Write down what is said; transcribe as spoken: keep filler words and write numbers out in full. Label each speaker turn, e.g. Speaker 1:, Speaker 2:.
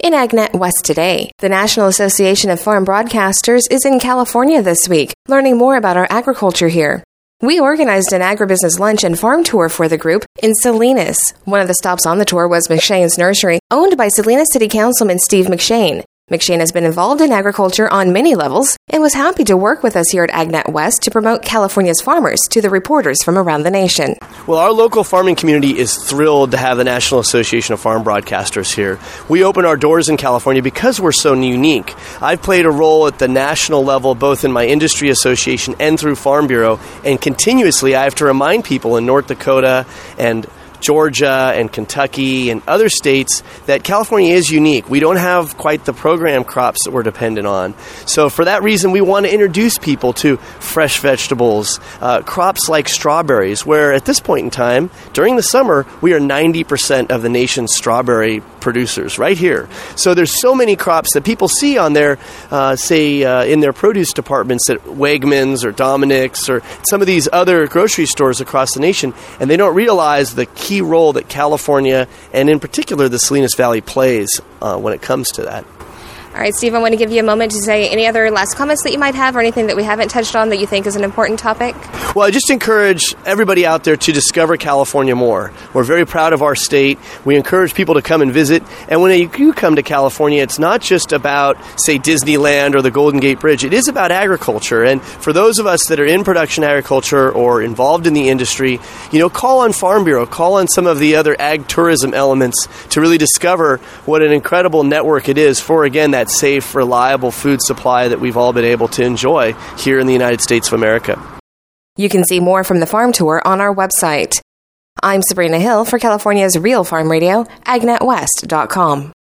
Speaker 1: In AgNet West today, the National Association of Farm Broadcasters is in California this week, learning more about our agriculture here. We organized an agribusiness lunch and farm tour for the group in Salinas. One of the stops on the tour was McShane's Nursery, owned by Salinas City Councilman Steve McShane. McShane has been involved in agriculture on many levels and was happy to work with us here at AgNet West to promote California's farmers to the reporters from around the nation.
Speaker 2: Well, our local farming community is thrilled to have the National Association of Farm Broadcasters here. We open our doors in California because we're so unique. I've played a role at the national level, both in my industry association and through Farm Bureau, and continuously I have to remind people in North Dakota and Georgia and Kentucky and other states that California is unique. We don't have quite the program crops that we're dependent on. So for that reason, we want to introduce people to fresh vegetables, uh, crops like strawberries, where at this point in time, during the summer, we are ninety percent of the nation's strawberry producers right here. So there's so many crops that people see on their, uh, say, uh, in their produce departments at Wegmans or Dominick's or some of these other grocery stores across the nation, and they don't realize the key role that California, and in particular the Salinas Valley, plays uh, when it comes to that.
Speaker 1: All right, Steve, I want to give you a moment to say any other last comments that you might have or anything that we haven't touched on that you think is an important topic.
Speaker 2: Well, I just encourage everybody out there to discover California more. We're very proud of our state. We encourage people to come and visit. And when you do come to California, it's not just about, say, Disneyland or the Golden Gate Bridge. It is about agriculture. And for those of us that are in production agriculture or involved in the industry, you know, call on Farm Bureau, call on some of the other ag tourism elements to really discover what an incredible network it is for, again, that safe, reliable food supply that we've all been able to enjoy here in the United States of America.
Speaker 1: You can see more from the farm tour on our website. I'm Sabrina Hill for California's Real Farm Radio, ag net west dot com.